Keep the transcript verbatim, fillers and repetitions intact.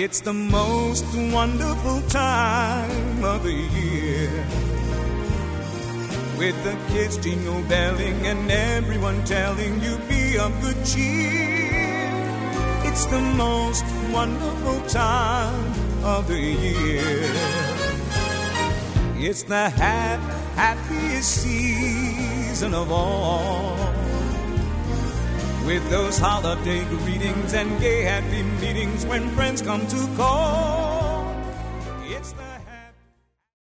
It's the most wonderful time of the year, with the kids jingle belling and everyone telling you be of good cheer. It's the most wonderful time of the year. It's the hap- happiest season of all, with those holiday greetings and gay happy meetings when friends come to call.